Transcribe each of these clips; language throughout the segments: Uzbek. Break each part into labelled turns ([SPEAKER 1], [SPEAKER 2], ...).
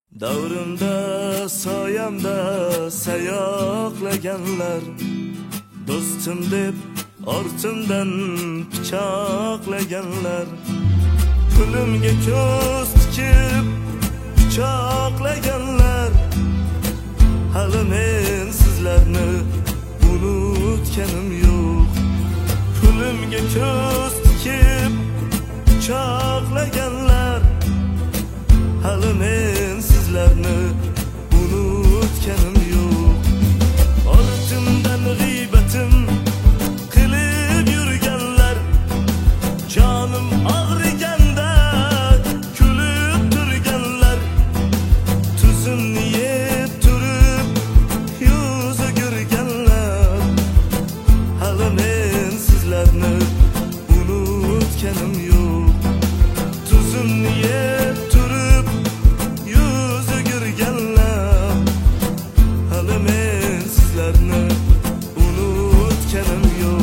[SPEAKER 1] Davrimda soyamda sayoqlaganlar, do'stim deb ortimdan pichoqlaganlar, pulimga ko'z tikib pichoqlaganlar. Hali men sizlarni unutganim yo'q. Pulimga ko'z tikib pichoqlaganlar, hali men sizlarni unutganim yo'q. Ortimdan g'iybatim qilib yurganlar, jonim og'riganda kulib turganlar, tuzimni yeb turib yuz o'girganlar, hali men sizlarni unutganim yo'q. Tuzimni yeb turib yuz o'girganlar, hali men sizlarni unutganim yo'q.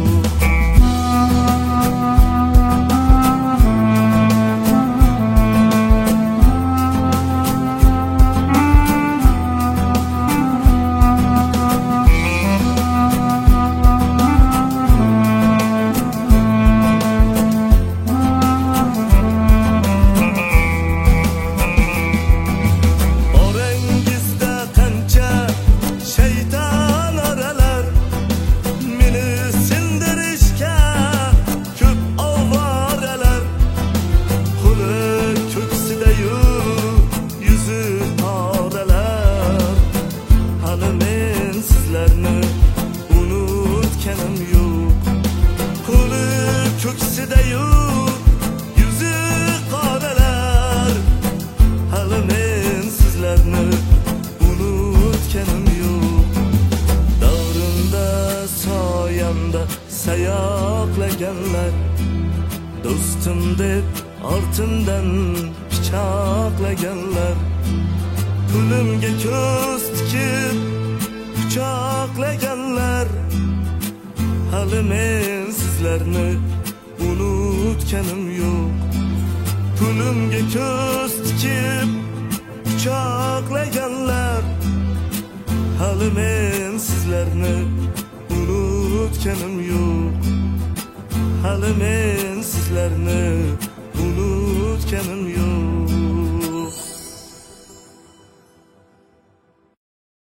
[SPEAKER 1] Ko'ksida-yu yuzi qoralar, hali men sizlarni unutganim yo'q. Davrimda soyamda sayoqlaganlar, do'stim deb ortimdan pichoqlaganlar, pulimga ko'z tikib pichoqlaganlar, hali men sizlarni unutganim yo'q. Pulimga ko'z tikib pichoqlaganlar, hali men sizlarni unutganim yo'q. Hali men sizlarni unutganim yo'q.